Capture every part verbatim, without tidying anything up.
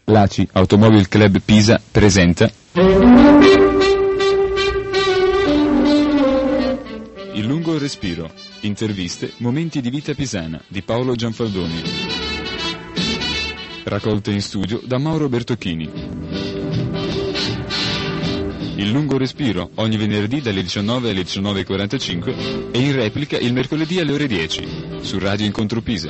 L'A C I Automobile Club Pisa presenta Il lungo respiro, interviste, momenti di vita pisana di Paolo Gianfaldoni, raccolte in studio da Mauro Bertocchini. Il lungo respiro ogni venerdì dalle diciannove alle diciannove e quarantacinque e in replica il mercoledì alle ore dieci su Radio Incontro Pisa.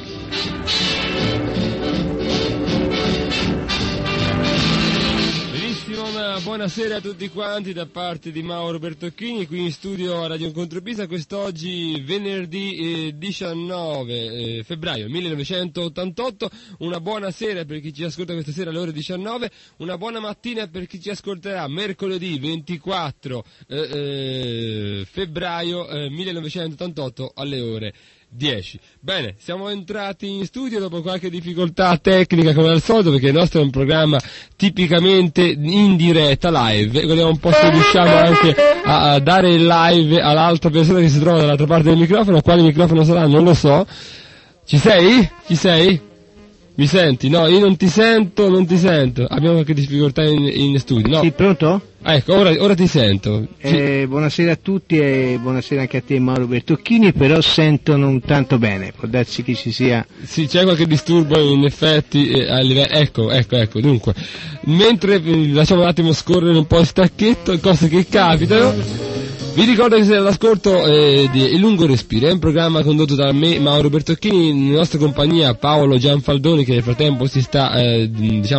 Buonasera a tutti quanti da parte di Mauro Bertocchini, qui in studio a Radio Incontro Pisa, quest'oggi venerdì eh, diciannove eh, febbraio millenovecentottantotto. Una buona sera per chi ci ascolta questa sera alle ore diciannove, una buona mattina per chi ci ascolterà mercoledì ventiquattro eh, eh, febbraio eh, millenovecentottantotto alle ore dieci. Bene, siamo entrati in studio dopo qualche difficoltà tecnica come al solito, perché il nostro è un programma tipicamente in diretta live e vediamo un po' se riusciamo anche a, a dare il live all'altra persona che si trova dall'altra parte del microfono. Quale microfono sarà? Non lo so. Ci sei? Ci sei? Mi senti? No, io non ti sento, non ti sento. Abbiamo qualche difficoltà in, in studio. No. Sì, pronto? Ah, ecco, ora, ora ti sento. Eh, buonasera a tutti e buonasera anche a te Mauro Bertocchini, però sento non tanto bene, può darsi che ci sia... Sì, c'è qualche disturbo in effetti, eh, a livello... ecco, ecco, ecco, dunque, mentre eh, lasciamo un attimo scorrere un po' il stacchetto, cose che capitano... Vi ricordo che siete all'ascolto eh, di Il lungo respiro, è un programma condotto da me, Mauro Bertocchini, in nostra compagnia Paolo Gianfaldoni, che nel frattempo si sta, eh,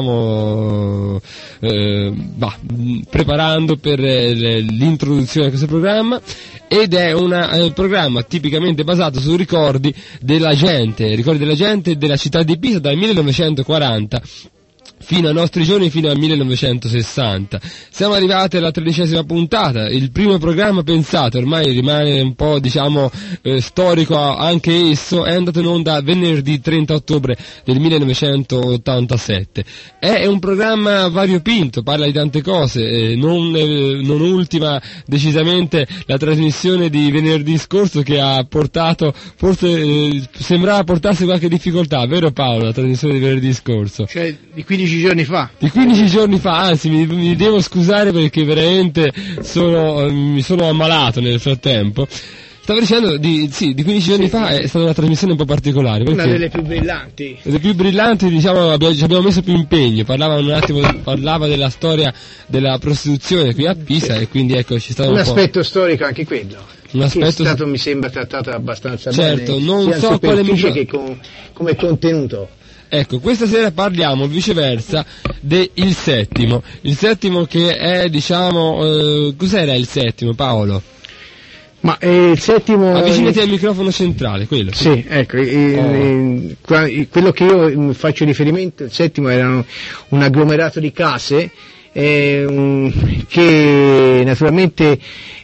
diciamo, eh, bah, preparando per eh, l'introduzione a questo programma, ed è un eh, programma tipicamente basato su ricordi della gente, ricordi della gente della città di Pisa dal millenovecentoquaranta fino ai nostri giorni, fino al millenovecentosessanta. Siamo arrivati alla tredicesima puntata, il primo programma pensato, ormai rimane un po', diciamo, eh, storico anche esso, è andato in onda venerdì trenta ottobre del millenovecentottantasette. È un programma variopinto, parla di tante cose, eh, non, eh, non ultima decisamente la trasmissione di venerdì scorso, che ha portato, forse eh, sembrava portarsi qualche difficoltà, vero Paolo, la trasmissione di venerdì scorso? Cioè di quindici giorni fa. Di quindici giorni fa, anzi mi, mi devo scusare perché veramente sono, mi sono ammalato nel frattempo. Stavo dicendo, di, sì, di quindici giorni sì, fa è stata una trasmissione un po' particolare. Una delle più brillanti. Le più brillanti, diciamo, abbiamo, ci abbiamo messo più impegno, parlava un attimo, parlava della storia della prostituzione qui a Pisa, sì. E quindi ecco ci stava un, un po'... aspetto storico anche quello. Un aspetto... Che è stato, mi sembra, trattato abbastanza certo, bene, non sia so in quale superficie micro... che con, come contenuto. Ecco, questa sera parliamo viceversa del settimo, il settimo che è, diciamo, eh, cos'era il settimo, Paolo? Ma eh, il settimo... Avvicinati al microfono centrale, quello. Sì, ecco, eh, oh. eh, quello che io faccio riferimento, il settimo era un agglomerato di case eh, un, che naturalmente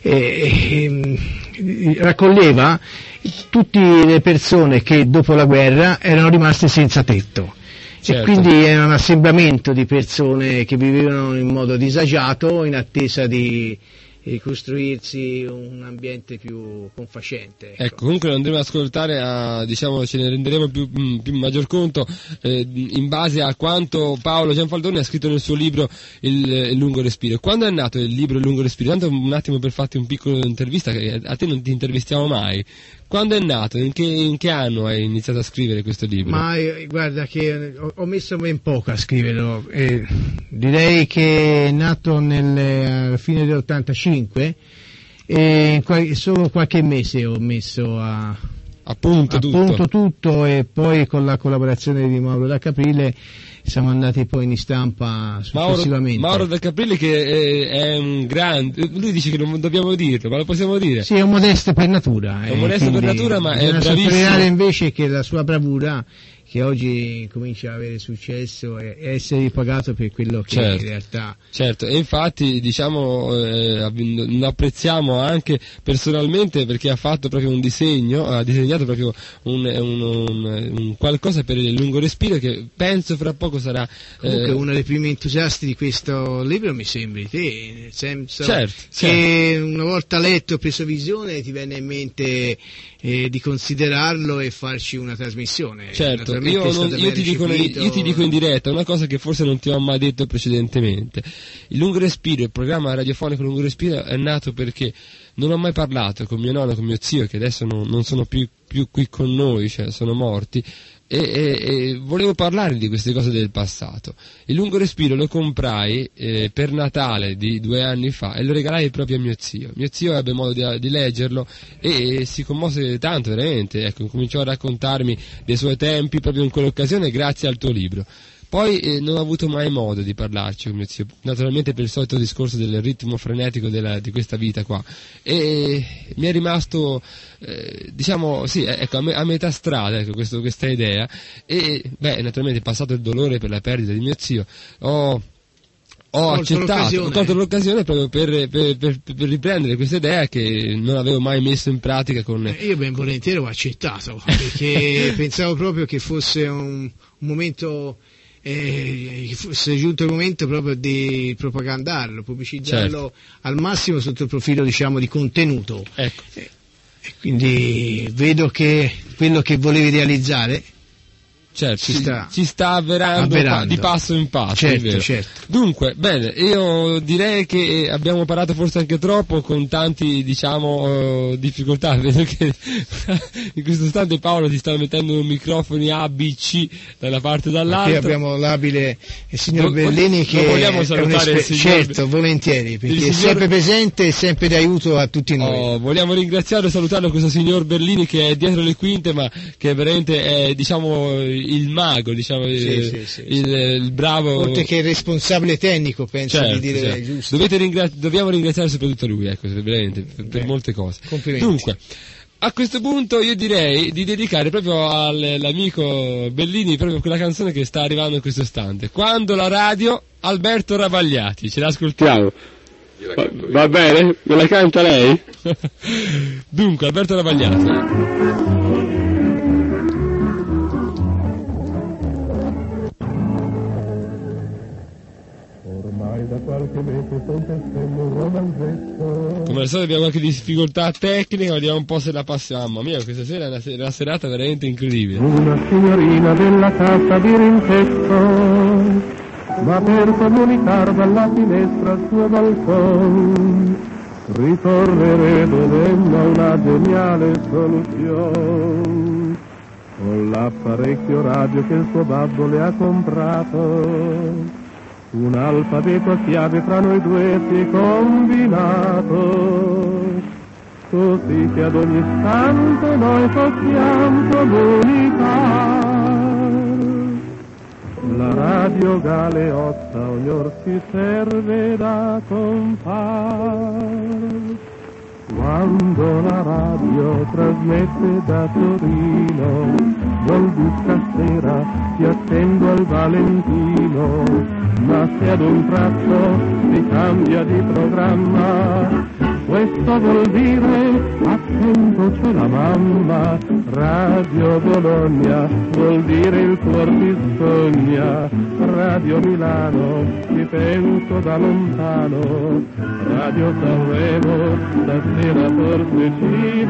eh, eh, raccoglieva tutte le persone che dopo la guerra erano rimaste senza tetto. Certo. E quindi era un assemblamento di persone che vivevano in modo disagiato in attesa di e costruirsi un ambiente più confacente. Ecco, ecco comunque lo andremo ad ascoltare, a, diciamo, ce ne renderemo più, più maggior conto eh, in base a quanto Paolo Gianfaldoni ha scritto nel suo libro il, il lungo respiro. Quando è nato il libro Il lungo respiro? Tanto un attimo per farti un piccolo intervista, che a te non ti intervistiamo mai. Quando è nato? In che, in che anno hai iniziato a scrivere questo libro? Ma eh, guarda che ho, ho messo ben poco a scriverlo, eh, direi che è nato nel uh, fine dell'ottantacinque e qual- solo qualche mese ho messo a appunto, appunto tutto. tutto e poi con la collaborazione di Mauro da Caprile siamo andati poi in stampa successivamente. Mauro, Mauro da Caprile, che è, è un grande, lui dice che non dobbiamo dirlo, ma lo possiamo dire. Sì, è un modesto per natura. È un modesto per natura, ma è bravissimo. Sottolineare invece che la sua bravura, che oggi comincia ad avere successo, e essere ripagato per quello che certo, in realtà... Certo, e infatti diciamo eh, lo apprezziamo anche personalmente perché ha fatto proprio un disegno, ha disegnato proprio un, un, un, un qualcosa per il lungo respiro che penso fra poco sarà... Comunque eh, uno dei primi entusiasti di questo libro mi sembri te, nel senso certo, che certo. Una volta letto, preso visione, ti venne in mente eh, di considerarlo e farci una trasmissione. Certo. naturalmente io, è non, stata io, ben ti dico, recepito. io ti dico in diretta una cosa che forse non ti ho mai detto precedentemente. Il Lungo Respiro, il programma radiofonico Lungo Respiro è nato perché non ho mai parlato con mio nonno, con mio zio, che adesso non, non sono più, più qui con noi, cioè sono morti, e, e, e volevo parlare di queste cose del passato. Il Lungo Respiro lo comprai eh, per Natale di due anni fa e lo regalai proprio a mio zio. Mio zio ebbe modo di, di leggerlo e, e si commosse tanto, veramente, ecco, cominciò a raccontarmi dei suoi tempi proprio in quell'occasione grazie al tuo libro. Poi eh, non ho avuto mai modo di parlarci con mio zio, naturalmente per il solito discorso del ritmo frenetico della, di questa vita qua, e mi è rimasto, eh, diciamo, sì, ecco, a, me, a metà strada, ecco, questo, questa idea, e beh, naturalmente passato il dolore per la perdita di mio zio, ho... Ho accettato, ho colto l'occasione proprio per, per, per, per riprendere questa idea che non avevo mai messo in pratica con... Eh, io ben volentieri ho accettato, perché pensavo proprio che fosse un, un momento, eh, che fosse giunto il momento proprio di propagandarlo, pubblicizzarlo, certo, al massimo sotto il profilo, diciamo, di contenuto. Ecco. Eh, e quindi vedo che quello che volevi realizzare... Certo, ci sta, ci sta avverando, avverando di passo in passo, certo, è vero. Certo. Dunque, bene, io direi che abbiamo parlato forse anche troppo, con tanti, diciamo, uh, difficoltà. Vedo che in questo istante Paolo ti sta mettendo microfoni A, B, C da una parte e dall'altra. Qui abbiamo l'abile il signor Vo- Bellini che vogliamo è salutare un il esper- signor... certo, volentieri, perché signor... è sempre presente e sempre di aiuto a tutti noi. Oh, vogliamo ringraziare e salutare questo signor Bellini che è dietro le quinte, ma che veramente è, diciamo, il mago, diciamo, sì, il, sì, sì, il, il bravo, oltre che il responsabile tecnico, penso, certo, di dire, certo, giusto. Dovete ringra- dobbiamo ringraziare soprattutto lui, ecco, veramente, per, per molte cose. Complimenti. Dunque, a questo punto io direi di dedicare proprio all'amico Bellini proprio quella canzone che sta arrivando in questo istante, Quando la radio, Alberto Ravagliati, ce l'ascoltiamo. Va, va bene? Me la canta lei? Dunque, Alberto Ravagliati. Da qualche mese sto tessendo un romanzetto. Come al solito abbiamo qualche difficoltà tecnica, vediamo un po' se la passiamo. Mamma mia, questa sera è una, una serata veramente incredibile. Una signorina della casa di Rintetto, ma per comunicare dalla finestra al suo balcone, ritornerebbe dentro una geniale soluzione. Con l'apparecchio radio che il suo babbo le ha comprato, un alfabeto a chiave fra noi due si è combinato, così che ad ogni istante noi possiamo comunicare. La radio galeotta ogni or si serve da compar. Quando la radio trasmette da Torino, vuol dire stasera ti attendo al Valentino, ma se ad un tratto si cambia di programma, questo vuol dire attento c'è la mamma. Radio Bologna vuol dire il cuor ti sogna, Radio Milano ti penso da lontano, Radio Sanremo stasera forse ci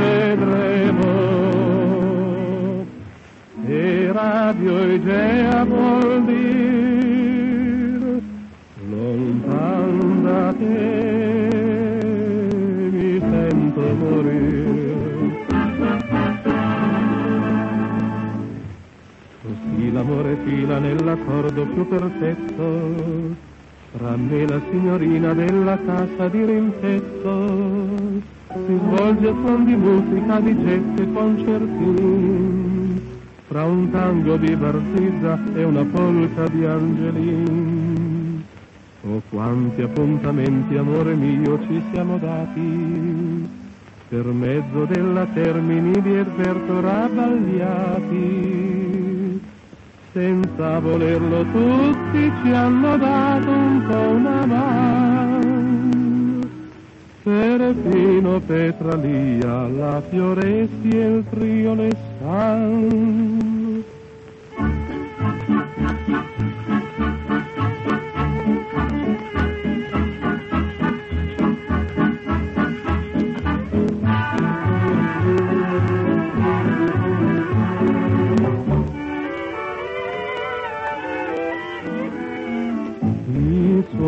vedremo, e Radio Igea vuol dire lontan da te mi sento morire. Così l'amore fila nell'accordo più perfetto tra me e la signorina della casa di Rintetto. Si svolge a suon di musica, di jazz e concertini, fra un tango di Barzizza e una polka di Angelin. Oh, quanti appuntamenti, amore mio, ci siamo dati per mezzo della Termini di Erberto Ravagliati. Senza volerlo tutti ci hanno dato un po' una mano. Serafino, Petralia, la Fioresti e il trio Lestan.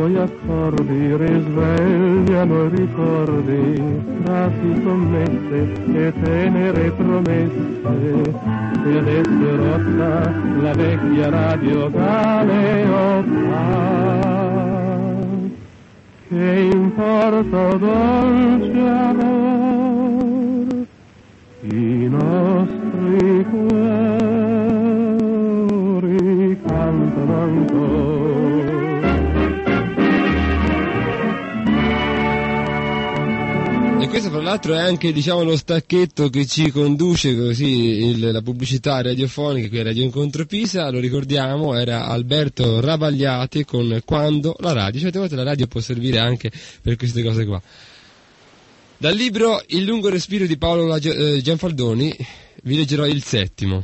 suoi accordi risvegliano i ricordi, frasi sommesse e tenere promesse, e adesso è rotta la vecchia radio Galeoppa. Che importa dolce amor, i nostri cuori cantano ancora. E questo fra l'altro è anche, diciamo, lo stacchetto che ci conduce così il, la pubblicità radiofonica qui a Radio Incontro Pisa. Lo ricordiamo, era Alberto Ravagliati con Quando la radio. Certe volte la radio può servire anche per queste cose qua. Dal libro Il lungo respiro di Paolo Gianfaldoni vi leggerò il settimo.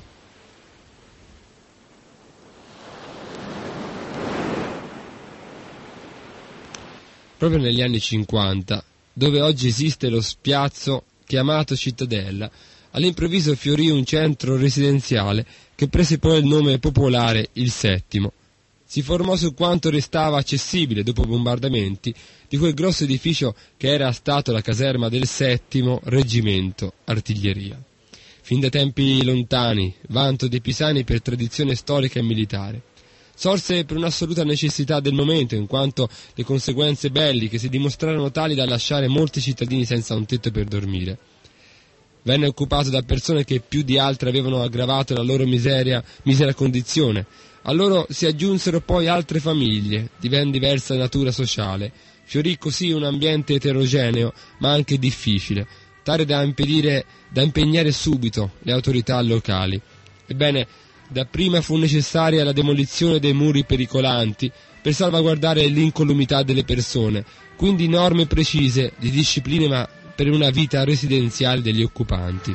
Proprio negli anni cinquanta, dove oggi esiste lo spiazzo chiamato Cittadella, all'improvviso fiorì un centro residenziale che prese poi il nome popolare Il Settimo. Si formò su quanto restava accessibile dopo bombardamenti di quel grosso edificio che era stato la caserma del Settimo Reggimento Artiglieria. Fin da tempi lontani, vanto dei pisani per tradizione storica e militare. Sorse per un'assoluta necessità del momento, in quanto le conseguenze belliche si dimostrarono tali da lasciare molti cittadini senza un tetto per dormire. Venne occupato da persone che più di altre avevano aggravato la loro miseria, misera condizione. A loro si aggiunsero poi altre famiglie, di ben diversa natura sociale. Fiorì così un ambiente eterogeneo, ma anche difficile, tale da impedire, da impegnare subito le autorità locali. Ebbene, dapprima fu necessaria la demolizione dei muri pericolanti per salvaguardare l'incolumità delle persone, quindi norme precise di disciplina per una vita residenziale degli occupanti.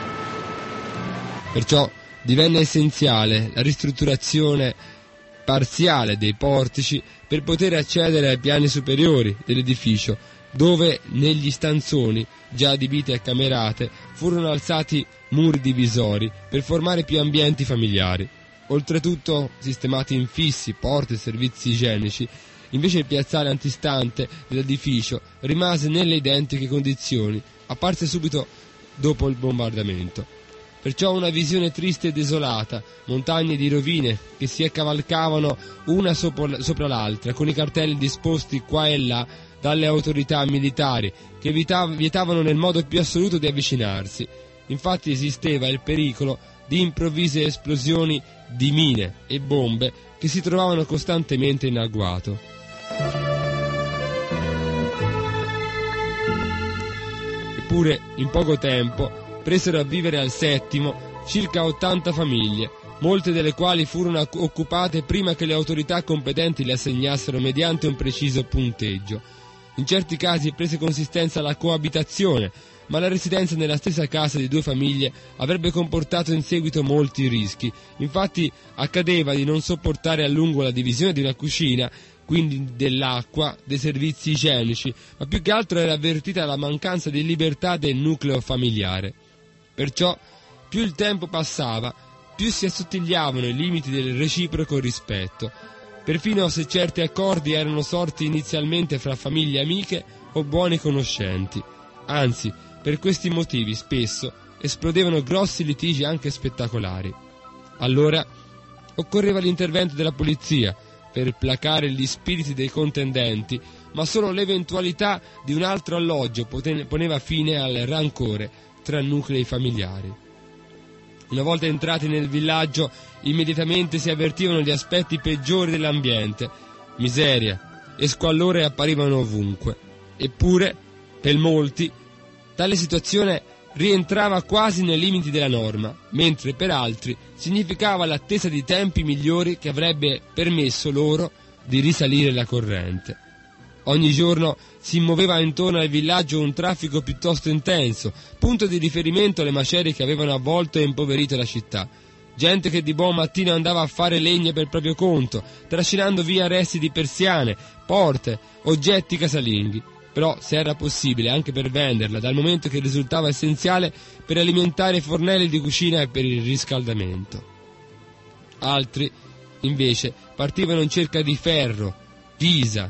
Perciò divenne essenziale la ristrutturazione parziale dei portici per poter accedere ai piani superiori dell'edificio, dove negli stanzoni, già adibiti a camerate, furono alzati muri divisori per formare più ambienti familiari. Oltretutto sistemati infissi, porte e servizi igienici. Invece il piazzale antistante dell'edificio rimase nelle identiche condizioni, apparse subito dopo il bombardamento. Perciò una visione triste e desolata, montagne di rovine che si accavalcavano una sopra, sopra l'altra, con i cartelli disposti qua e là dalle autorità militari, che vietav- vietavano nel modo più assoluto di avvicinarsi. Infatti esisteva il pericolo di improvvise esplosioni di mine e bombe che si trovavano costantemente in agguato. Eppure, in poco tempo, presero a vivere al Settimo circa ottanta famiglie, molte delle quali furono occupate prima che le autorità competenti le assegnassero mediante un preciso punteggio. In certi casi prese consistenza la coabitazione, ma la residenza nella stessa casa di due famiglie avrebbe comportato in seguito molti rischi. Infatti accadeva di non sopportare a lungo la divisione di una cucina, quindi dell'acqua, dei servizi igienici, ma più che altro era avvertita la mancanza di libertà del nucleo familiare. Perciò, più il tempo passava, più si assottigliavano i limiti del reciproco rispetto, perfino se certi accordi erano sorti inizialmente fra famiglie amiche o buoni conoscenti. Anzi, per questi motivi spesso esplodevano grossi litigi anche spettacolari. Allora occorreva l'intervento della polizia per placare gli spiriti dei contendenti, ma solo l'eventualità di un altro alloggio poneva fine al rancore tra nuclei familiari. Una volta entrati nel villaggio, immediatamente si avvertivano gli aspetti peggiori dell'ambiente. Miseria e squallore apparivano ovunque. Eppure, per molti, tale situazione rientrava quasi nei limiti della norma, mentre per altri significava l'attesa di tempi migliori che avrebbe permesso loro di risalire la corrente. Ogni giorno si muoveva intorno al villaggio un traffico piuttosto intenso, punto di riferimento alle macerie che avevano avvolto e impoverito la città. Gente che di buon mattino andava a fare legna per proprio conto, trascinando via resti di persiane, porte, oggetti casalinghi. Però, se era possibile, anche per venderla, dal momento che risultava essenziale per alimentare i fornelli di cucina e per il riscaldamento. Altri, invece, partivano in cerca di ferro, ghisa,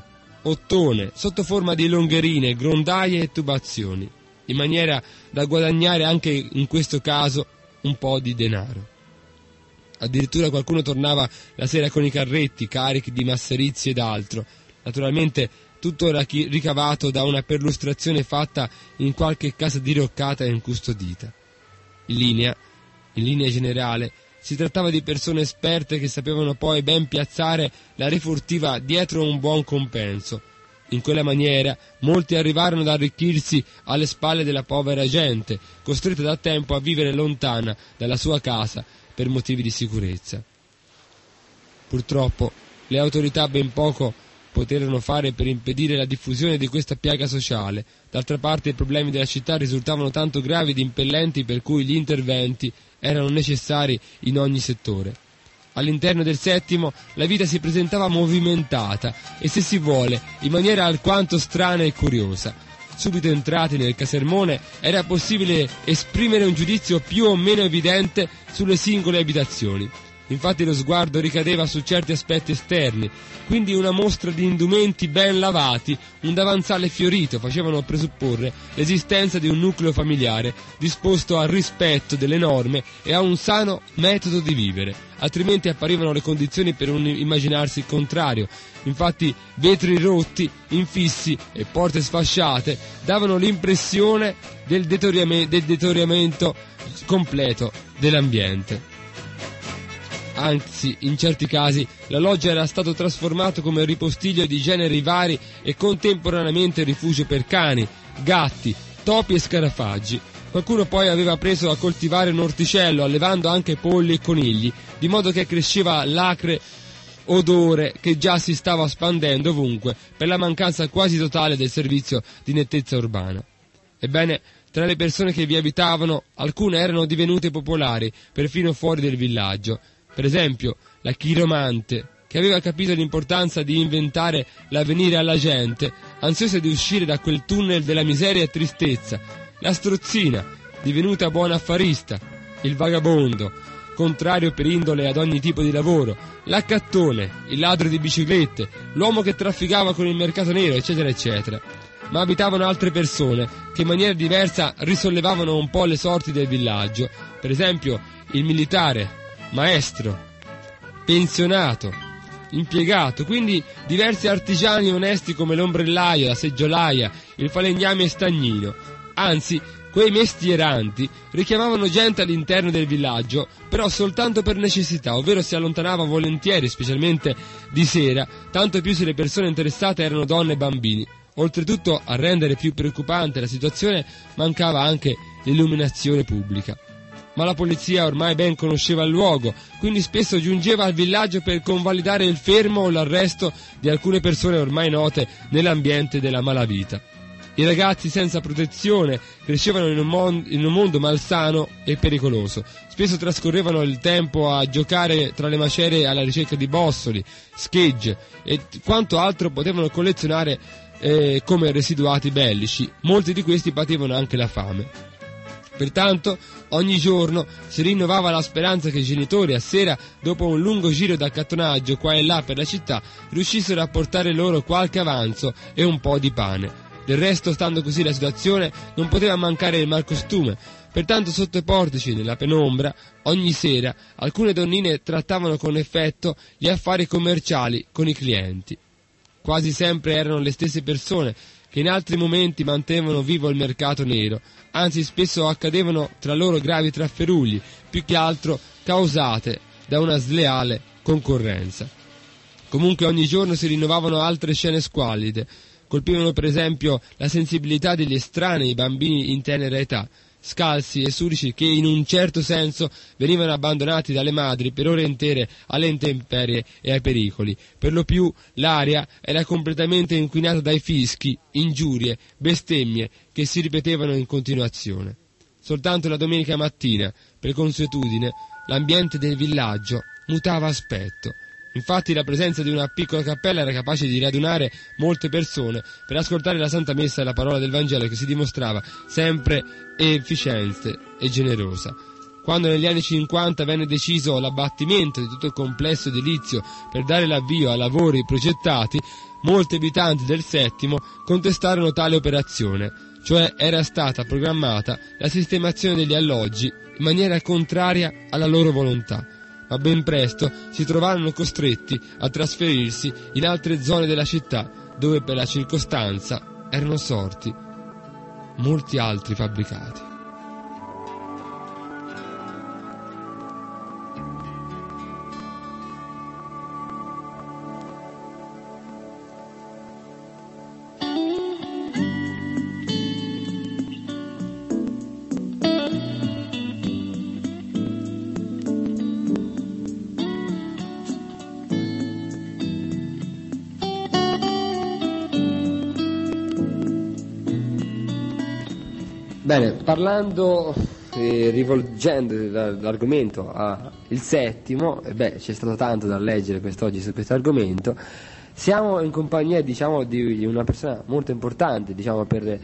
ottone, sotto forma di longherine, grondaie e tubazioni, in maniera da guadagnare anche in questo caso un po' di denaro. Addirittura qualcuno tornava la sera con i carretti carichi di masserizie ed altro. Naturalmente tutto era ricavato da una perlustrazione fatta in qualche casa diroccata e incustodita. In linea, in linea generale, si trattava di persone esperte che sapevano poi ben piazzare la refurtiva dietro un buon compenso. In quella maniera molti arrivarono ad arricchirsi alle spalle della povera gente, costretta da tempo a vivere lontana dalla sua casa per motivi di sicurezza. Purtroppo le autorità ben poco poterono fare per impedire la diffusione di questa piaga sociale. D'altra parte i problemi della città risultavano tanto gravi ed impellenti per cui gli interventi erano necessari in ogni settore. All'interno del settimo la vita si presentava movimentata e, se si vuole, in maniera alquanto strana e curiosa. Subito entrati nel casermone era possibile esprimere un giudizio più o meno evidente sulle singole abitazioni. Infatti lo sguardo ricadeva su certi aspetti esterni, quindi una mostra di indumenti ben lavati, un davanzale fiorito facevano presupporre l'esistenza di un nucleo familiare disposto al rispetto delle norme e a un sano metodo di vivere, altrimenti apparivano le condizioni per un immaginarsi il contrario. Infatti vetri rotti, infissi e porte sfasciate davano l'impressione del deteriorame- del deterioramento completo dell'ambiente. Anzi, in certi casi, la loggia era stato trasformato come ripostiglio di generi vari e contemporaneamente rifugio per cani, gatti, topi e scarafaggi. Qualcuno poi aveva preso a coltivare un orticello, allevando anche polli e conigli, di modo che cresceva l'acre odore che già si stava spandendo ovunque per la mancanza quasi totale del servizio di nettezza urbana. Ebbene, tra le persone che vi abitavano, alcune erano divenute popolari, perfino fuori del villaggio. Per esempio, la chiromante, che aveva capito l'importanza di inventare l'avvenire alla gente, ansiosa di uscire da quel tunnel della miseria e tristezza, la strozzina, divenuta buona affarista, il vagabondo, contrario per indole ad ogni tipo di lavoro, l'accattone, il ladro di biciclette, l'uomo che trafficava con il mercato nero, eccetera, eccetera. Ma abitavano altre persone che in maniera diversa risollevavano un po' le sorti del villaggio. Per esempio, il militare, maestro, pensionato, impiegato, quindi diversi artigiani onesti come l'ombrellaio, la seggiolaia, il falegname e stagnino. Anzi, quei mestieranti richiamavano gente all'interno del villaggio, però soltanto per necessità, ovvero si allontanava volentieri, specialmente di sera, tanto più se le persone interessate erano donne e bambini. Oltretutto, a rendere più preoccupante la situazione, mancava anche l'illuminazione pubblica. Ma la polizia ormai ben conosceva il luogo, quindi spesso giungeva al villaggio per convalidare il fermo o l'arresto di alcune persone ormai note nell'ambiente della malavita. I ragazzi senza protezione crescevano in un, mon- in un mondo malsano e pericoloso. Spesso trascorrevano il tempo a giocare tra le macerie alla ricerca di bossoli, schegge e quanto altro potevano collezionare eh, come residuati bellici. Molti di questi patevano anche la fame. Pertanto, ogni giorno si rinnovava la speranza che i genitori a sera, dopo un lungo giro d'accattonaggio qua e là per la città, riuscissero a portare loro qualche avanzo e un po' di pane. Del resto, stando così la situazione, non poteva mancare il malcostume. Pertanto, sotto i portici, nella penombra, ogni sera, alcune donnine trattavano con effetto gli affari commerciali con i clienti. Quasi sempre erano le stesse persone che in altri momenti mantenevano vivo il mercato nero, anzi spesso accadevano tra loro gravi trafferugli, più che altro causate da una sleale concorrenza. Comunque ogni giorno si rinnovavano altre scene squallide. Colpivano per esempio la sensibilità degli estranei bambini in tenera età, scalzi e sudici che in un certo senso venivano abbandonati dalle madri per ore intere alle intemperie e ai pericoli. Per lo più l'aria era completamente inquinata dai fischi, ingiurie, bestemmie che si ripetevano in continuazione. Soltanto la domenica mattina, per consuetudine, l'ambiente del villaggio mutava aspetto. Infatti la presenza di una piccola cappella era capace di radunare molte persone per ascoltare la Santa Messa e la parola del Vangelo, che si dimostrava sempre efficiente e generosa. Quando negli anni cinquanta venne deciso l'abbattimento di tutto il complesso edilizio per dare l'avvio a lavori progettati, molti abitanti del Settimo contestarono tale operazione, cioè era stata programmata la sistemazione degli alloggi in maniera contraria alla loro volontà, ma ben presto si trovarono costretti a trasferirsi in altre zone della città, dove per la circostanza erano sorti molti altri fabbricati. Bene, parlando, eh, rivolgendo l'argomento al Settimo, eh beh, c'è stato tanto da leggere quest'oggi su questo argomento. Siamo in compagnia, diciamo, di una persona molto importante, diciamo, per,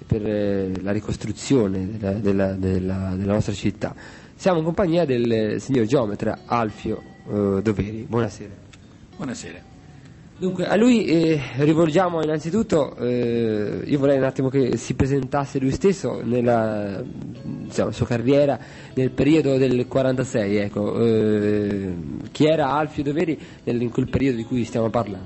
per la ricostruzione della, della, della, della nostra città. Siamo in compagnia del signor geometra Alfio eh, Doveri. Buonasera. Buonasera. Dunque, a lui eh, rivolgiamo innanzitutto, eh, io vorrei un attimo che si presentasse lui stesso nella, diciamo, sua carriera nel periodo del quarantasei, ecco, eh, chi era Alfio Doveri nel, in quel periodo di cui stiamo parlando?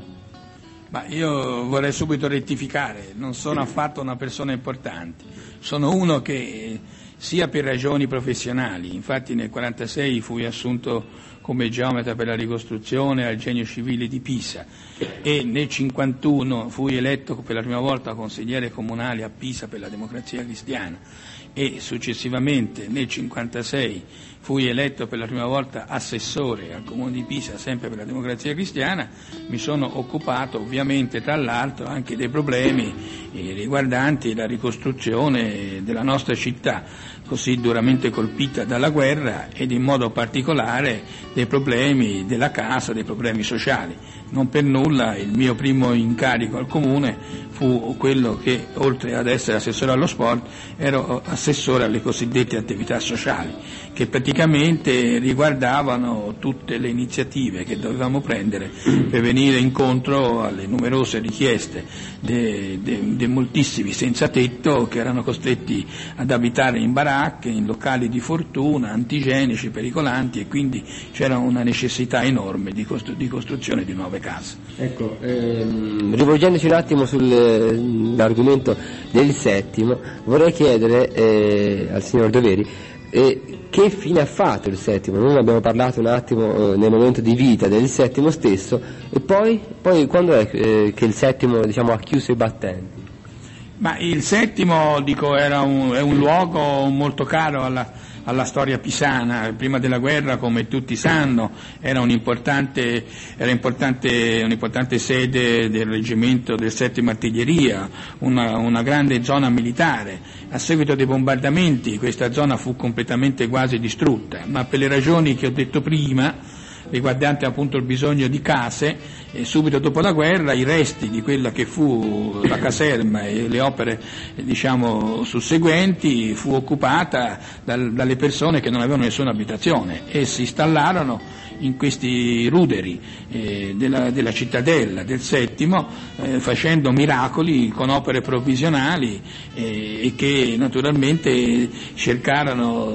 Ma io vorrei subito rettificare, non sono affatto una persona importante, sono uno che sia per ragioni professionali, infatti nel quarantasei fui assunto come geometra per la ricostruzione al Genio Civile di Pisa e nel cinquantuno fui eletto per la prima volta consigliere comunale a Pisa per la Democrazia Cristiana e successivamente nel cinquantasei fui eletto per la prima volta assessore al Comune di Pisa sempre per la Democrazia Cristiana. Mi sono occupato ovviamente tra l'altro anche dei problemi eh, riguardanti la ricostruzione della nostra città così duramente colpita dalla guerra ed in modo particolare dei problemi della casa, dei problemi sociali. Non per nulla il mio primo incarico al Comune fu quello che, oltre ad essere assessore allo sport, ero assessore alle cosiddette attività sociali, che praticamente riguardavano tutte le iniziative che dovevamo prendere per venire incontro alle numerose richieste di moltissimi senza tetto che erano costretti ad abitare in baracche, in locali di fortuna, antigenici, pericolanti, e quindi c'era una necessità enorme di, costru- di costruzione di nuove case. Ecco, ehm, rivolgendoci un attimo sull'argomento del Settimo, vorrei chiedere eh, al signor Doveri eh, che fine ha fatto il Settimo. Noi abbiamo parlato un attimo eh, nel momento di vita del Settimo stesso, e poi, poi quando è eh, che il Settimo, diciamo, ha chiuso i battenti? Ma il Settimo, dico, era un, è un luogo molto caro alla, alla storia pisana. Prima della guerra, come tutti sanno, era un'importante, era importante, un'importante sede del reggimento del Settimo Artiglieria, una, una grande zona militare. A seguito dei bombardamenti questa zona fu completamente quasi distrutta, ma per le ragioni che ho detto prima, riguardante appunto il bisogno di case, e subito dopo la guerra i resti di quella che fu la caserma e le opere eh, diciamo susseguenti fu occupata dal, dalle persone che non avevano nessuna abitazione e si installarono in questi ruderi eh, della, della cittadella del Settimo, eh, facendo miracoli con opere provvisionali eh, e che naturalmente cercarono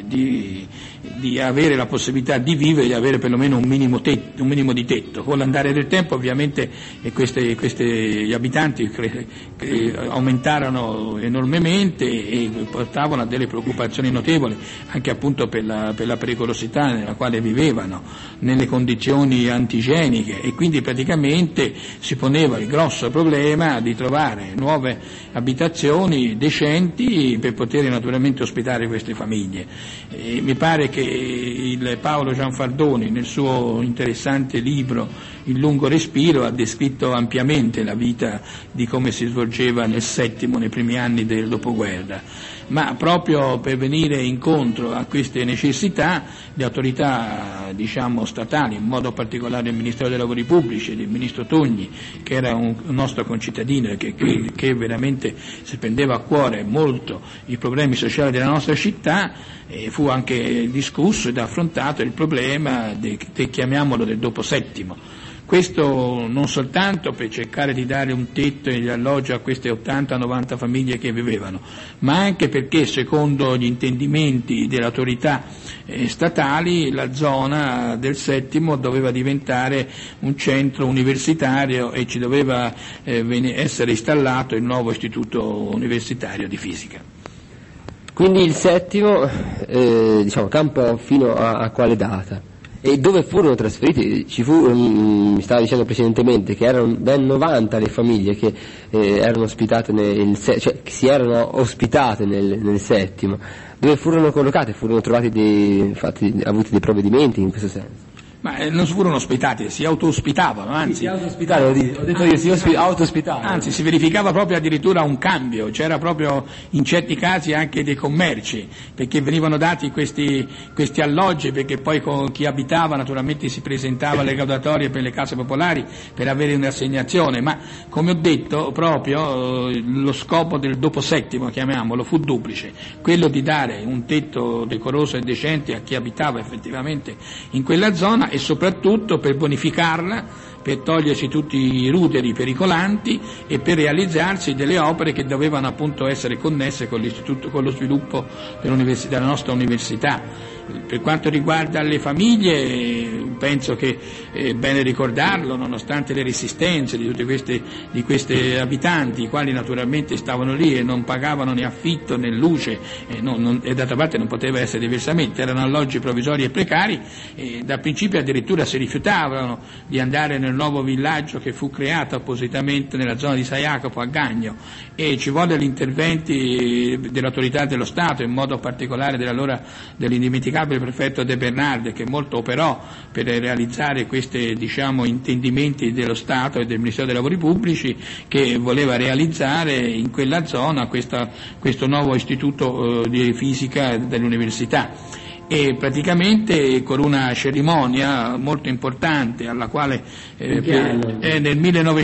di, di avere la possibilità di vivere, di avere perlomeno un minimo, tetto, un minimo di tetto. Con l'andare del tempo ovviamente eh, queste, queste, gli abitanti cre, cre, aumentarono enormemente e portavano a delle preoccupazioni notevoli anche appunto per la, per la pericolosità nella quale vivevano, nelle condizioni antigeniche, e quindi praticamente si poneva il grosso problema di trovare nuove abitazioni decenti per poter naturalmente ospitare queste famiglie. E mi pare che il Paolo Gianfardoni nel suo interessante libro Il lungo respiro ha descritto ampiamente la vita di come si svolgeva nel Settimo nei primi anni del dopoguerra. Ma proprio per venire incontro a queste necessità le autorità diciamo statali, in modo particolare il Ministero dei Lavori Pubblici ed il Ministro Togni, che era un nostro concittadino e che, che, che veramente si prendeva a cuore molto i problemi sociali della nostra città, e fu anche discusso ed affrontato il problema de, de, chiamiamolo del dopo Settimo, Questo non soltanto per cercare di dare un tetto e alloggio a queste ottanta novanta famiglie che vivevano, ma anche perché secondo gli intendimenti delle autorità eh, statali la zona del Settimo doveva diventare un centro universitario e ci doveva eh, essere installato il nuovo istituto universitario di fisica. Quindi il Settimo eh, diciamo campò fino a, a quale data? E dove furono trasferiti? Ci fu, um, mi stava dicendo precedentemente che erano ben novanta le famiglie che eh, erano ospitate nel, cioè che si erano ospitate nel, nel Settimo. Dove furono collocate? Furono trovati dei, fatti, avuti dei provvedimenti in questo senso? Ma eh, non furono ospitati, si auto-ospitavano, anzi, sì, si auto-ospitavano, ho detto io, si ospi- auto-ospitavano. Anzi, si verificava proprio addirittura un cambio, c'era proprio in certi casi anche dei commerci, perché venivano dati questi, questi alloggi, perché poi con chi abitava naturalmente si presentava alle graduatorie per le case popolari per avere un'assegnazione, ma come ho detto proprio eh, lo scopo del dopo Settimo, chiamiamolo, fu duplice, quello di dare un tetto decoroso e decente a chi abitava effettivamente in quella zona, e soprattutto per bonificarla, per togliersi tutti i ruderi pericolanti e per realizzarsi delle opere che dovevano appunto essere connesse con l'istituto, con lo sviluppo della nostra università. Per quanto riguarda le famiglie, penso che è bene ricordarlo, nonostante le resistenze di tutti questi di questi abitanti, i quali naturalmente stavano lì e non pagavano né affitto né luce, e, non, non, e d'altra parte non poteva essere diversamente, erano alloggi provvisori e precari, e da principio addirittura si rifiutavano di andare nel nuovo villaggio che fu creato appositamente nella zona di San Jacopo a Gagno, e ci volle l'intervento dell'autorità dello Stato, in modo particolare dell'allora dell'indimenticabile prefetto De Bernarde, che molto operò per realizzare questi diciamo intendimenti dello Stato e del Ministero dei Lavori Pubblici, che voleva realizzare in quella zona questa, questo nuovo istituto eh, di fisica dell'università. E praticamente con una cerimonia molto importante alla quale eh, per, eh, nel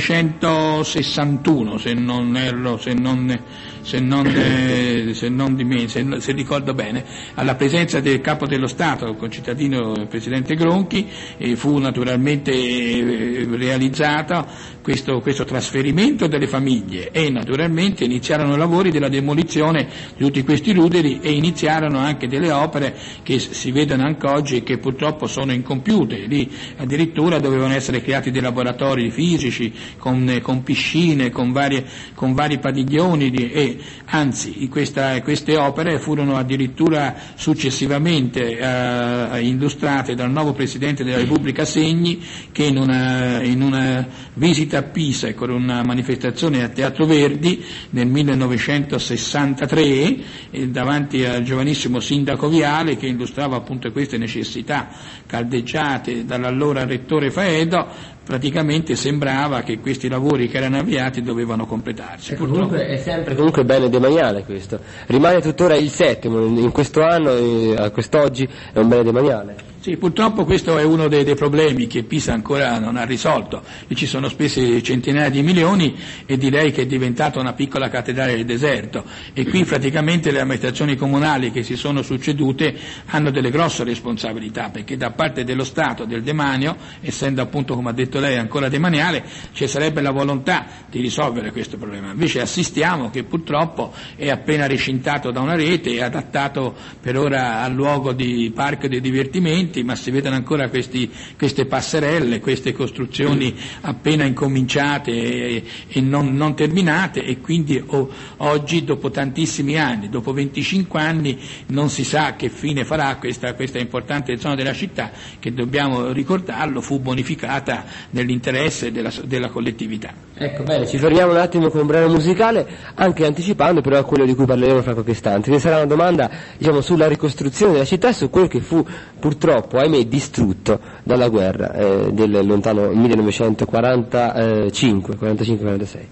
millenovecentosessantuno, se non erro, se non, se non, eh, se non di me, se, se ricordo bene, alla presenza del capo dello Stato, il concittadino presidente Gronchi, eh, fu naturalmente eh, realizzato questo, questo trasferimento delle famiglie, e naturalmente iniziarono i lavori della demolizione di tutti questi ruderi, e iniziarono anche delle opere che si vedono anche oggi e che purtroppo sono incompiute. Lì addirittura dovevano essere creati dei laboratori fisici con, con piscine, con, varie, con vari padiglioni di, e anzi questa, queste opere furono addirittura successivamente eh, illustrate dal nuovo Presidente della Repubblica Segni, che in una, in una visita a Pisa e con una manifestazione a Teatro Verdi nel millenovecentosessantatré eh, davanti al giovanissimo sindaco Viale, che illustrava appunto queste necessità caldeggiate dall'allora rettore Faedo, praticamente sembrava che questi lavori che erano avviati dovevano completarsi. Ecco, comunque è sempre comunque bene demaniale questo, rimane tuttora il Settimo, in questo anno, eh, a quest'oggi è un bene demaniale. Sì, purtroppo questo è uno dei, dei problemi che Pisa ancora non ha risolto, e ci sono spesi centinaia di milioni, e direi che è diventata una piccola cattedrale del deserto, e qui praticamente le amministrazioni comunali che si sono succedute hanno delle grosse responsabilità, perché da parte dello Stato, del demanio, essendo appunto, come ha detto lei, ancora demaniale, ci sarebbe la volontà di risolvere questo problema. Invece assistiamo che purtroppo è appena recintato da una rete e adattato per ora al luogo di parco dei divertimenti, ma si vedono ancora questi, queste passerelle, queste costruzioni appena incominciate e, e non, non terminate, e quindi oh, oggi, dopo tantissimi anni, dopo venticinque anni, non si sa che fine farà questa, questa importante zona della città, che, dobbiamo ricordarlo, fu bonificata nell'interesse della, della collettività. Ecco, bene, ci fermiamo un attimo con un brano musicale, anche anticipando però a quello di cui parleremo fra qualche istante, che sarà una domanda, diciamo, sulla ricostruzione della città, su quello che fu purtroppo, ahimè, distrutto dalla guerra eh, del lontano millenovecentoquarantacinque, quarantacinque quarantasei.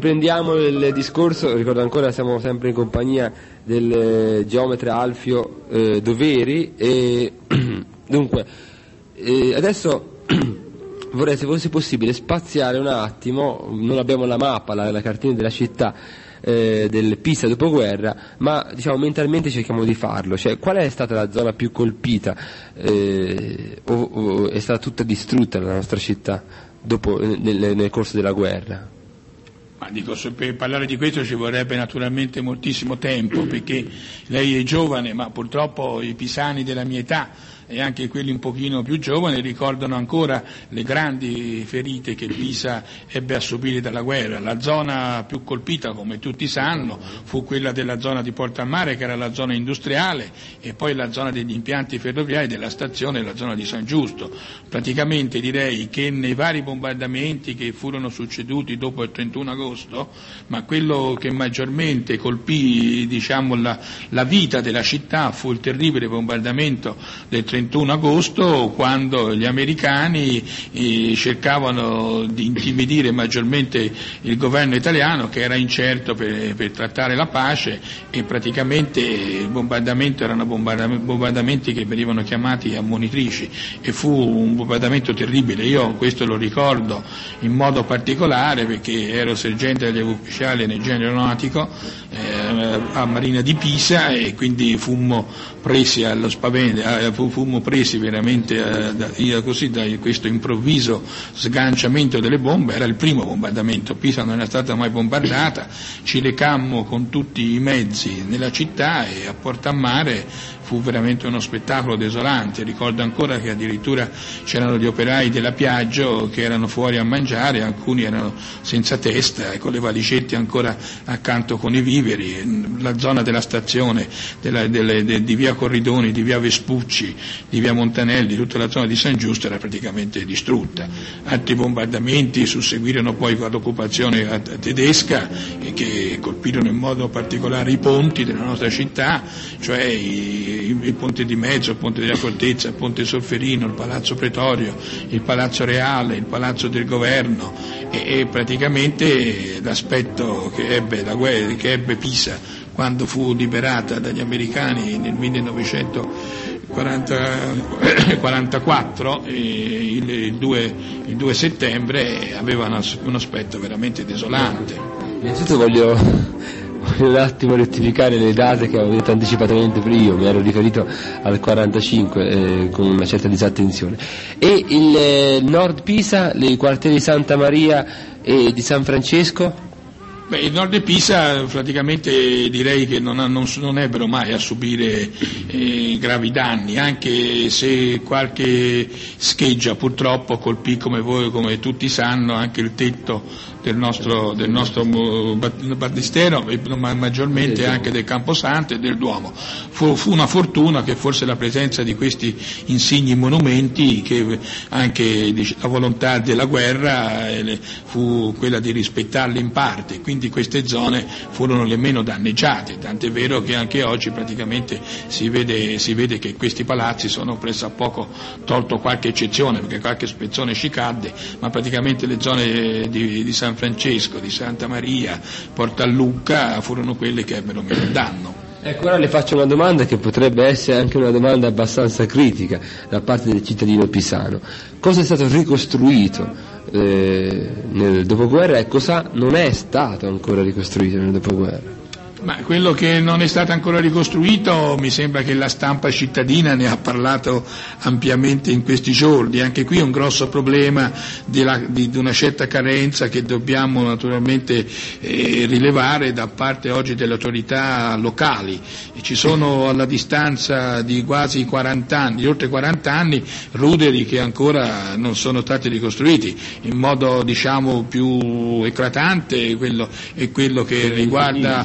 riprendiamo il discorso, ricordo ancora siamo sempre in compagnia del eh, geometra Alfio eh, Doveri e dunque eh, adesso vorrei, se fosse possibile, spaziare un attimo, non abbiamo la mappa, la, la cartina della città eh, del Pisa dopoguerra, ma diciamo mentalmente cerchiamo di farlo, cioè qual è stata la zona più colpita eh, o, o è stata tutta distrutta la nostra città dopo, nel, nel corso della guerra? Ma dico, per parlare di questo ci vorrebbe naturalmente moltissimo tempo, perché lei è giovane, ma purtroppo i pisani della mia età e anche quelli un pochino più giovani ricordano ancora le grandi ferite che Pisa ebbe a subire dalla guerra. La zona più colpita, come tutti sanno, fu quella della zona di Porta a Mare, che era la zona industriale, e poi la zona degli impianti ferroviari, della stazione e la zona di San Giusto. Praticamente direi che nei vari bombardamenti che furono succeduti dopo il trentuno agosto, ma quello che maggiormente colpì, diciamo, la, la vita della città fu il terribile bombardamento del trentuno agosto, quando gli americani eh, cercavano di intimidire maggiormente il governo italiano, che era incerto per, per trattare la pace, e praticamente il bombardamento erano bombardamenti che venivano chiamati ammonitrici, e fu un bombardamento terribile. Io questo lo ricordo in modo particolare perché ero sergente degli ufficiali nel genere aeronautico eh, a Marina di Pisa, e quindi fummo presi allo spavento, eh, fummo presi veramente eh, da, così da questo improvviso sganciamento delle bombe. Era il primo bombardamento, Pisa non era stata mai bombardata, ci recammo con tutti i mezzi nella città e a Porta a Mare fu veramente uno spettacolo desolante. Ricordo ancora che addirittura c'erano gli operai della Piaggio che erano fuori a mangiare, alcuni erano senza testa e con le valigette ancora accanto con i viveri. La zona della stazione della, delle, de, di via Corridoni, di via Vespucci, di via Montanelli, tutta la zona di San Giusto era praticamente distrutta. Altri bombardamenti susseguirono poi con l'occupazione tedesca, che colpirono in modo particolare i ponti della nostra città, cioè i il ponte di Mezzo, il ponte della Fortezza, il ponte Solferino, il palazzo Pretorio, il palazzo Reale, il palazzo del governo, e, e praticamente l'aspetto che ebbe, la guerra, che ebbe Pisa quando fu liberata dagli americani nel millenovecentoquarantaquattro, e il, il, due, il due settembre aveva uno, un aspetto veramente desolante. Innanzitutto voglio un attimo rettificare le date che avevo detto anticipatamente prima, mi ero riferito al quarantacinque eh, con una certa disattenzione. E il eh, nord Pisa, i quartieri di Santa Maria e di San Francesco? Beh, il nord di Pisa praticamente direi che non, non, non ebbero mai a subire eh, gravi danni, anche se qualche scheggia purtroppo colpì, come voi, come tutti sanno, anche il tetto del nostro, del nostro battistero, ma maggiormente anche del Camposanto e del Duomo. Fu, fu una fortuna che forse la presenza di questi insigni monumenti, che anche la volontà della guerra eh, fu quella di rispettarli in parte, quindi queste zone furono le meno danneggiate, tant'è vero che anche oggi praticamente si vede, si vede che questi palazzi sono pressappoco, tolto qualche eccezione perché qualche spezzone ci cadde, ma praticamente le zone di, di San Francesco, di Santa Maria, Portallucca furono quelle che ebbero meno danno. Ecco, ora le faccio una domanda che potrebbe essere anche una domanda abbastanza critica da parte del cittadino pisano. Cosa è stato ricostruito eh, nel dopoguerra e cosa non è stato ancora ricostruito nel dopoguerra? Ma quello che non è stato ancora ricostruito, mi sembra che la stampa cittadina ne ha parlato ampiamente in questi giorni. Anche qui è un grosso problema di, la, di, di una certa carenza che dobbiamo naturalmente eh, rilevare da parte oggi delle autorità locali. E ci sono alla distanza di quasi quaranta anni, di oltre quaranta anni, ruderi che ancora non sono stati ricostruiti. In modo diciamo più eclatante quello, è quello che riguarda via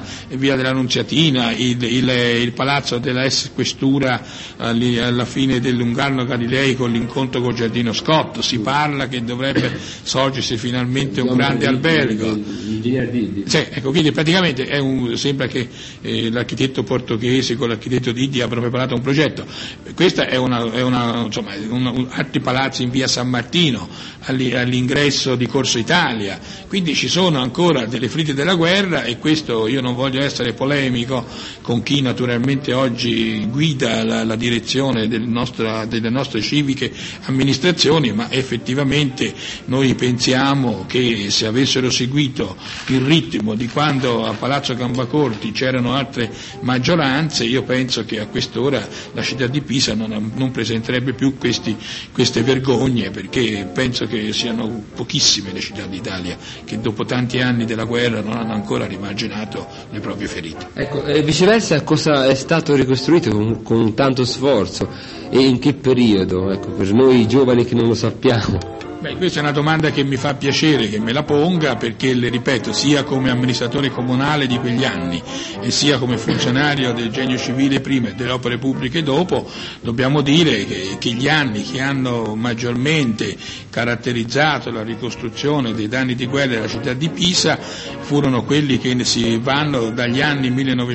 via della Nunziatina, il, il, il palazzo della ex questura alla fine dell'Ungarno Galilei con l'incontro col Giardino Scotto, si parla che dovrebbe sorgersi finalmente un grande albergo. Sì, ecco, quindi praticamente è un, sembra che eh, l'architetto portoghese con l'architetto Didi abbiano preparato un progetto. Questa è una, è una insomma, una, un, altri palazzi in via San Martino, all'ingresso di Corso Italia, quindi ci sono ancora delle ferite della guerra, e questo io non voglio essere polemico con chi naturalmente oggi guida la, la direzione del nostra, delle nostre civiche amministrazioni, ma effettivamente noi pensiamo che se avessero seguito il ritmo di quando a Palazzo Gambacorti c'erano altre maggioranze, io penso che a quest'ora la città di Pisa non, non presenterebbe più questi, queste vergogne, perché penso che siano pochissime le città d'Italia che dopo tanti anni della guerra non hanno ancora rimarginato le proprie ferite. Ecco, e viceversa cosa è stato ricostruito con, con tanto sforzo e in che periodo? Ecco, per noi giovani che non lo sappiamo. Beh, questa è una domanda che mi fa piacere che me la ponga, perché le ripeto, sia come amministratore comunale di quegli anni e sia come funzionario del genio civile prima e delle opere pubbliche dopo, dobbiamo dire che, che gli anni che hanno maggiormente caratterizzato la ricostruzione dei danni di guerra della città di Pisa furono quelli che si vanno dagli anni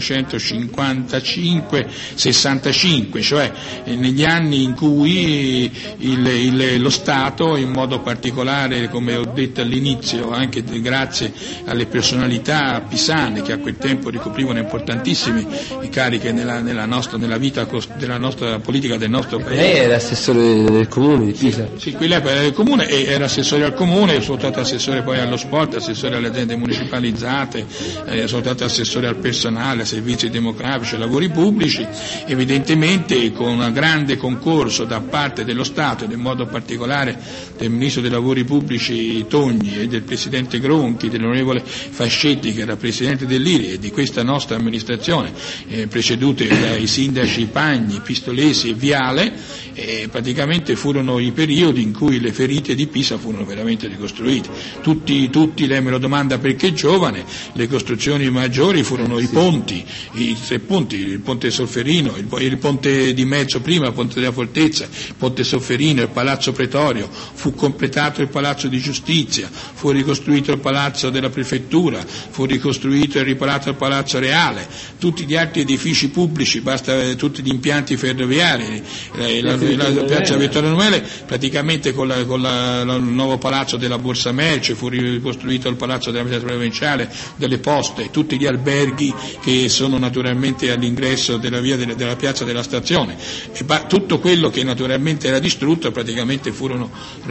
millenovecentocinquantacinque sessantacinque, cioè negli anni in cui il, il, lo Stato, in modo particolare, come ho detto all'inizio, anche grazie alle personalità pisane che a quel tempo ricoprivano importantissime cariche nella, nella, nostra, nella vita della nostra politica del nostro paese. Lei era assessore del comune di Pisa? Sì, qui lei era del comune e era assessore al comune, sono stato assessore poi allo sport, assessore alle aziende municipalizzate, eh, sono stato assessore al personale, ai servizi demografici, ai lavori pubblici, evidentemente con un grande concorso da parte dello Stato ed in modo particolare del Ministro dei Lavori Pubblici Togni e del Presidente Gronchi, dell'onorevole Fascetti che era Presidente dell'I R I e di questa nostra amministrazione, eh, precedute dai sindaci Pagni, Pistolesi e Viale, eh, praticamente furono i periodi in cui le ferite di Pisa furono veramente ricostruite. Tutti, tutti lei me lo domanda perché giovane, le costruzioni maggiori furono i ponti, i tre ponti, il ponte Solferino, il, il ponte di mezzo prima, il ponte della Fortezza, il ponte Solferino, il Palazzo Pretorio, fu completato il Palazzo di Giustizia, fu ricostruito il Palazzo della Prefettura, fu ricostruito e riparato il Palazzo Reale, tutti gli altri edifici pubblici, basta tutti gli impianti ferroviari, eh, la, la, la piazza Vittorio Emanuele, praticamente con, la, con la, la, il nuovo Palazzo della Borsa Merce, fu ricostruito il Palazzo della Piazza Provinciale, delle Poste, tutti gli alberghi che sono naturalmente all'ingresso della via della, della piazza della stazione, e ba, tutto quello che naturalmente era distrutto praticamente furono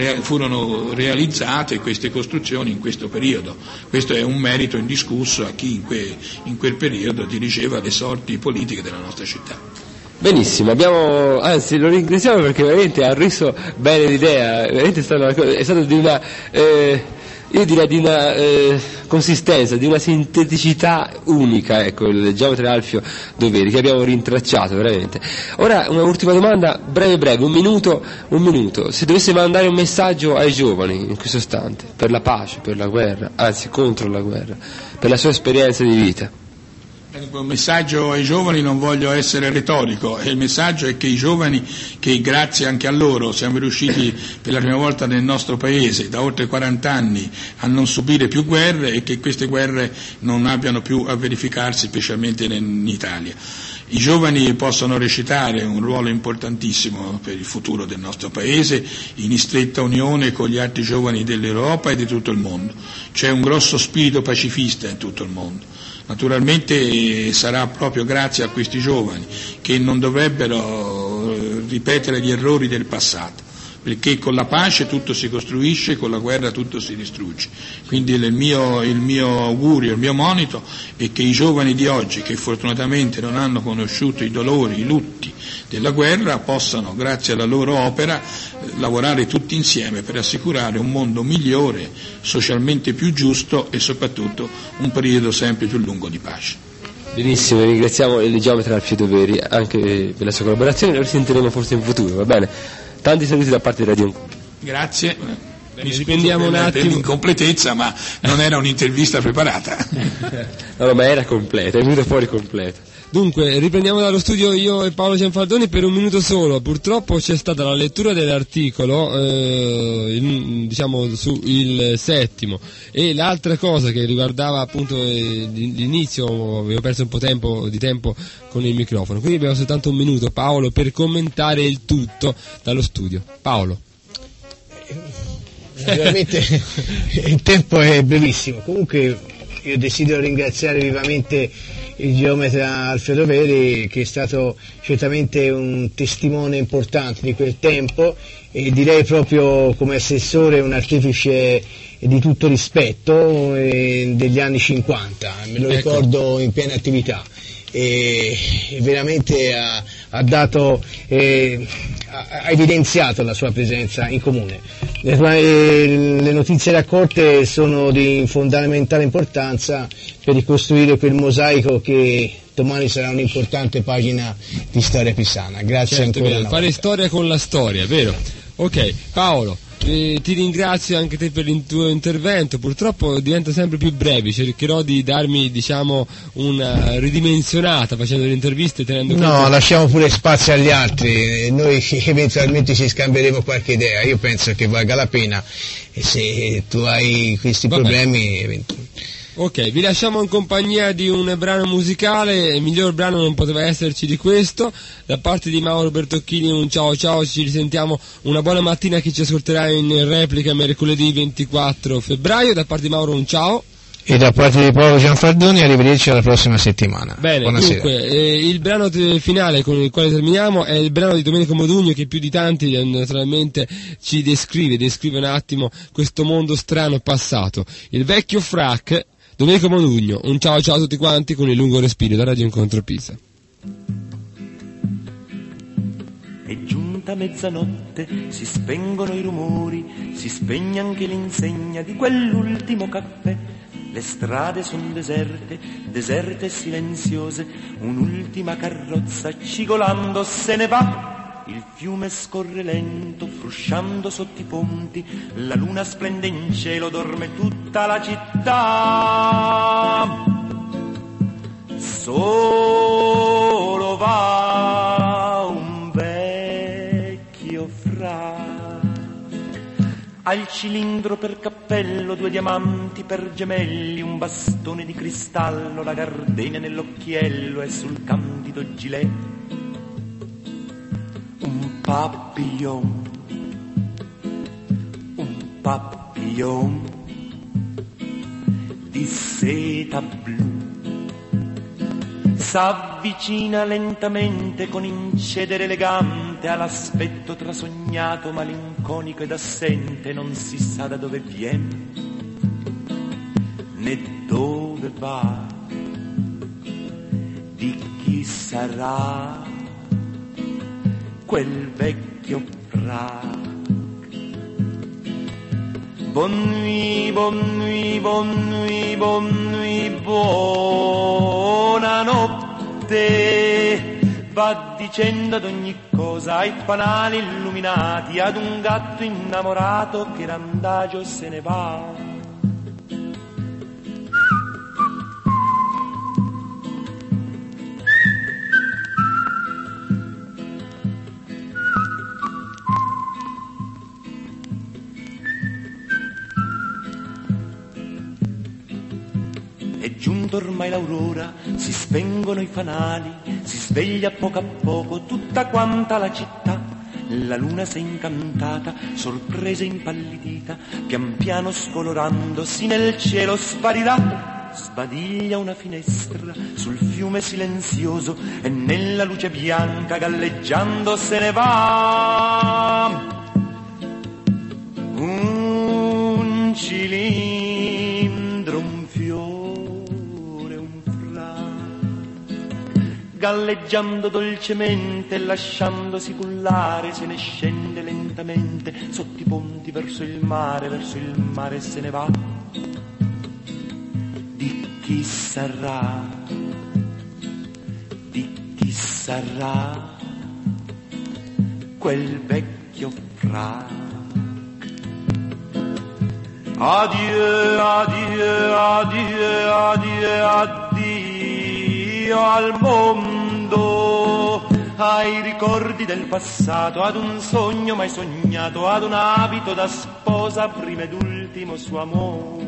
furono realizzate queste costruzioni in questo periodo. Questo è un merito indiscusso a chi in, que, in quel periodo dirigeva le sorti politiche della nostra città. Benissimo, abbiamo, anzi lo ringraziamo perché veramente ha reso bene l'idea, veramente è stato, è stato di una, eh, io direi di una eh, consistenza, di una sinteticità unica, ecco, il geometra Alfio Doveri che abbiamo rintracciato veramente. Ora una ultima domanda, breve breve, un minuto, un minuto, se dovesse mandare un messaggio ai giovani in questo istante, per la pace, per la guerra, anzi contro la guerra, per la sua esperienza di vita. Un messaggio ai giovani, non voglio essere retorico, il messaggio è che i giovani, che grazie anche a loro siamo riusciti per la prima volta nel nostro paese da oltre quaranta anni a non subire più guerre e che queste guerre non abbiano più a verificarsi, specialmente in Italia. I giovani possono recitare un ruolo importantissimo per il futuro del nostro paese in stretta unione con gli altri giovani dell'Europa e di tutto il mondo. C'è un grosso spirito pacifista in tutto il mondo. Naturalmente sarà proprio grazie a questi giovani che non dovrebbero ripetere gli errori del passato, perché con la pace tutto si costruisce, con la guerra tutto si distrugge. Quindi il mio, il mio augurio, il mio monito è che i giovani di oggi, che fortunatamente non hanno conosciuto i dolori, i lutti della guerra, possano, grazie alla loro opera, lavorare tutti insieme per assicurare un mondo migliore, socialmente più giusto e soprattutto un periodo sempre più lungo di pace. Benissimo, ringraziamo il geometra Alfio Doveri anche per la sua collaborazione, lo risentiremo forse in futuro, va bene? Tanti saluti da parte di Radio Incom. Grazie. Bene, riprendiamo un attimo dell'incompletezza, ma non era un'intervista preparata. No, ma era completa, è venuta fuori completa. Dunque, riprendiamo dallo studio io e Paolo Cianfaldoni per un minuto solo. Purtroppo c'è stata la lettura dell'articolo, eh, in, diciamo, su il settimo, e l'altra cosa che riguardava appunto eh, l'inizio, avevo perso un po' tempo, di tempo con il microfono, quindi abbiamo soltanto un minuto, Paolo, per commentare il tutto dallo studio. Paolo. Veramente il tempo è brevissimo. Comunque io desidero ringraziare vivamente il geometra Alfredo Veri, che è stato certamente un testimone importante di quel tempo, e direi proprio come assessore un artefice di tutto rispetto eh, degli anni cinquanta, me lo ecco. ricordo in piena attività. E, e veramente ha, ha dato eh, ha, ha evidenziato la sua presenza in comune. Le, le notizie raccolte sono di fondamentale importanza per ricostruire quel mosaico che domani sarà un'importante pagina di storia pisana. Grazie certo, ancora. Vero, fare storia con la storia, vero? Ok, Paolo. Eh, ti ringrazio anche te per il tuo intervento, purtroppo diventa sempre più breve, cercherò di darmi, diciamo, una ridimensionata facendo le interviste tenendo conto... No, lasciamo pure spazio agli altri, noi eventualmente ci scambieremo qualche idea, io penso che valga la pena, e se tu hai questi Vabbè. problemi... Ok, vi lasciamo in compagnia di un brano musicale, il miglior brano non poteva esserci di questo, da parte di Mauro Bertocchini un ciao ciao, ci risentiamo una buona mattina, chi ci ascolterà in replica mercoledì ventiquattro febbraio, da parte di Mauro un ciao. E da parte di Paolo Cianfaldoni arrivederci alla prossima settimana. Bene, buonasera. Dunque, eh, il brano t- finale con il quale terminiamo è il brano di Domenico Modugno, che più di tanti eh, naturalmente ci descrive, descrive un attimo questo mondo strano passato. Il vecchio frac, Domenico Modugno, un ciao ciao a tutti quanti con il lungo respiro da Radio Incontro Pisa. È giunta mezzanotte, si spengono i rumori, si spegne anche l'insegna di quell'ultimo caffè. Le strade son deserte, deserte e silenziose, un'ultima carrozza cigolando se ne va. Il fiume scorre lento, frusciando sotto i ponti, la luna splende in cielo, dorme tutta la città. Solo va un vecchio fra, al cilindro per cappello, due diamanti per gemelli, un bastone di cristallo, la gardenia nell'occhiello e sul candido gilet un papillon, un papillon di seta blu. S'avvicina lentamente con incedere elegante all'aspetto trasognato, malinconico ed assente, non si sa da dove viene né dove va, di chi sarà quel vecchio frac. Bonne nuit, bonne nuit, bonne nuit, bonne nuit, buonanotte. Va dicendo ad ogni cosa, ai fanali illuminati, ad un gatto innamorato che randagio se ne va. È giunto ormai l'aurora, si spengono i fanali, si sveglia a poco a poco tutta quanta la città. La luna s'è incantata, sorpresa e impallidita, pian piano scolorandosi nel cielo sparirà. Sbadiglia una finestra sul fiume silenzioso e nella luce bianca galleggiando se ne va. Un cilindro, un fiore, un fra, galleggiando dolcemente e lasciandosi cullare se ne scende lentamente sotto i ponti verso il mare, verso il mare se ne va. Di chi sarà, di chi sarà quel vecchio fra. Adieu, adieu, adieu, adieu, addio al mondo, ai ricordi del passato, ad un sogno mai sognato, ad un abito da sposa, primo ed ultimo suo amore.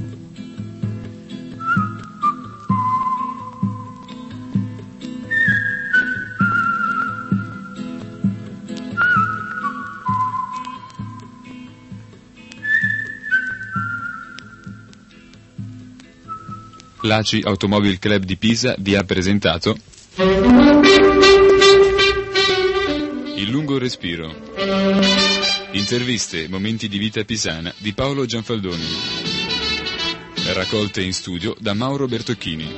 L'A C I Automobile Club di Pisa vi ha presentato Il lungo respiro. Interviste, momenti di vita pisana di Paolo Gianfaldoni. Raccolte in studio da Mauro Bertocchini.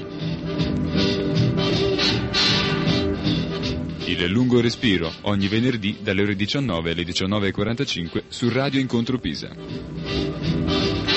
Il lungo respiro, ogni venerdì dalle ore diciannove alle diciannove e quarantacinque su Radio Incontro Pisa.